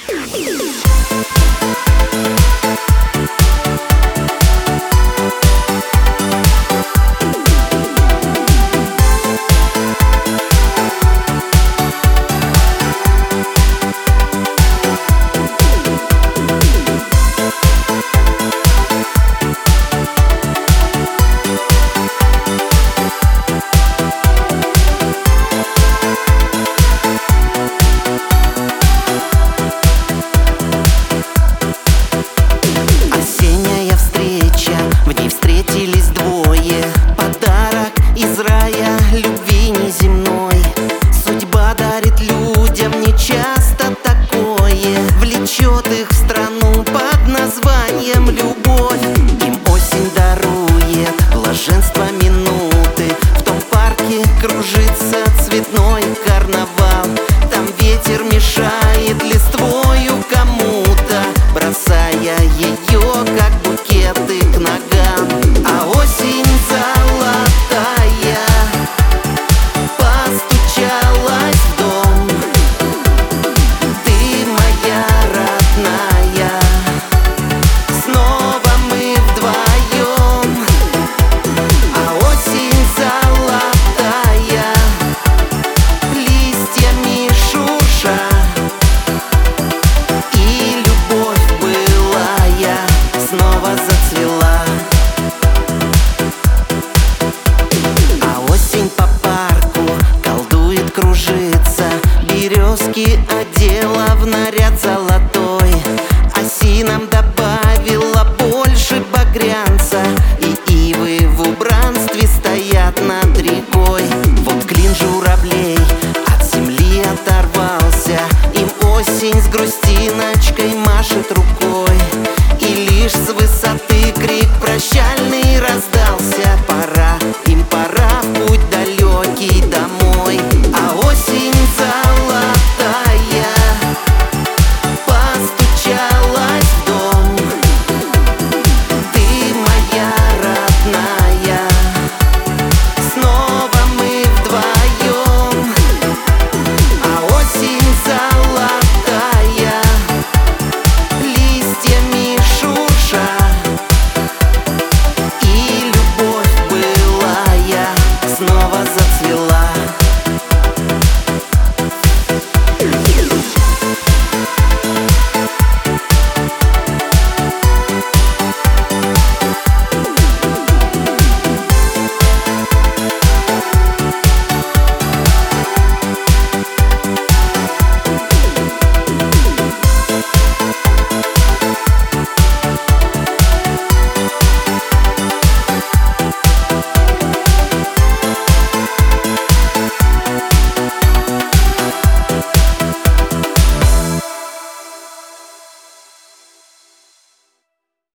Кружится цветной карнавал. Там ветер мешает листвою кому-то, бросая ее, как букеты, к ногам. А осень золотая постучалась в дом. Ты моя родная, снова мы вдвоем. А осень золотая, листьями шурша, и любовь былая снова зацвела. А осень по парку колдует, кружится, березки одела в наряд золотой, осинам добавила больше багрянца, и ивы в убранстве стоят над рекой. Вот клин журавлей от земли оторвался, им осень сгрустила.